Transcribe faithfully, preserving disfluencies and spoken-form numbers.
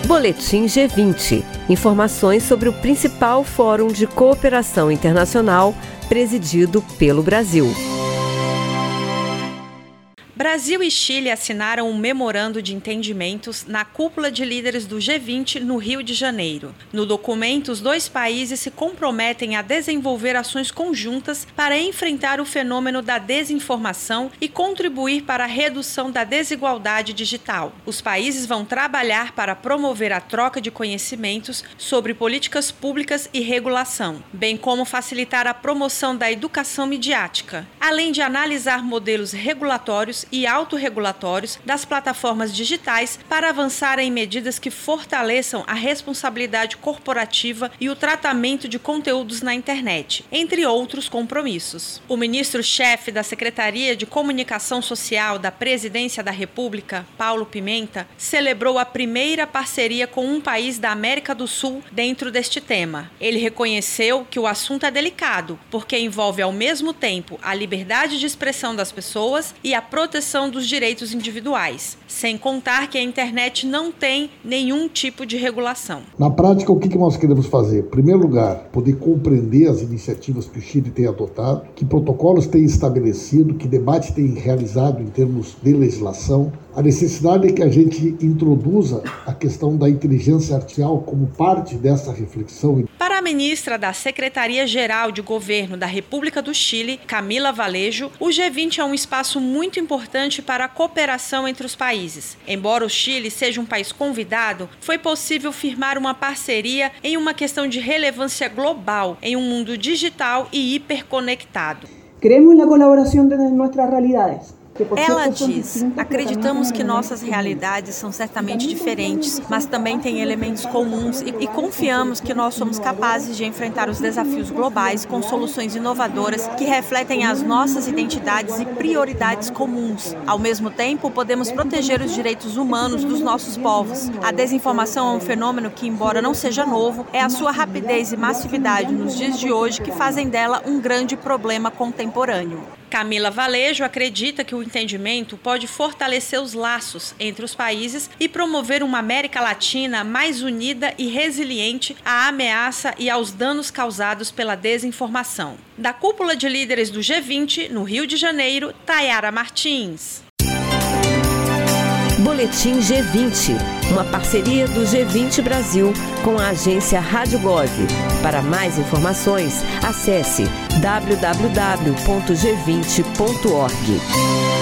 Boletim G vinte. Informações sobre o principal fórum de cooperação internacional presidido pelo Brasil. Brasil e Chile assinaram um memorando de entendimentos na cúpula de líderes do G vinte no Rio de Janeiro. No documento, os dois países se comprometem a desenvolver ações conjuntas para enfrentar o fenômeno da desinformação e contribuir para a redução da desigualdade digital. Os países vão trabalhar para promover a troca de conhecimentos sobre políticas públicas e regulação, bem como facilitar a promoção da educação midiática, além de analisar modelos regulatórios e autorregulatórios das plataformas digitais para avançar em medidas que fortaleçam a responsabilidade corporativa e o tratamento de conteúdos na internet, entre outros compromissos. O ministro-chefe da Secretaria de Comunicação Social da Presidência da República, Paulo Pimenta, celebrou a primeira parceria com um país da América do Sul dentro deste tema. Ele reconheceu que o assunto é delicado, porque envolve ao mesmo tempo a liberdade de expressão das pessoas e a proteção dos direitos individuais, sem contar que a internet não tem nenhum tipo de regulação. Na prática, o que nós queremos fazer? Em primeiro lugar, poder compreender as iniciativas que o Chile tem adotado, que protocolos tem estabelecido, que debate tem realizado em termos de legislação. A necessidade é que a gente introduza a questão da inteligência artificial como parte dessa reflexão. Para a ministra da Secretaria-Geral de Governo da República do Chile, Camila Valejo, o G vinte é um espaço muito importante para a cooperação entre os países. Embora o Chile seja um país convidado, foi possível firmar uma parceria em uma questão de relevância global, em um mundo digital e hiperconectado. Queremos a colaboração de nossas realidades. Ela diz, acreditamos que nossas realidades são certamente diferentes, mas também têm elementos comuns e, e confiamos que nós somos capazes de enfrentar os desafios globais com soluções inovadoras que refletem as nossas identidades e prioridades comuns. Ao mesmo tempo, podemos proteger os direitos humanos dos nossos povos. A desinformação é um fenômeno que, embora não seja novo, é a sua rapidez e massividade nos dias de hoje que fazem dela um grande problema contemporâneo. Camila Valejo acredita que o entendimento pode fortalecer os laços entre os países e promover uma América Latina mais unida e resiliente à ameaça e aos danos causados pela desinformação. Da cúpula de líderes do G vinte, no Rio de Janeiro, Tayara Martins. Boletim G vinte, uma parceria do G vinte Brasil com a agência Rádio Gov. Para mais informações, acesse w w w ponto g vinte ponto org.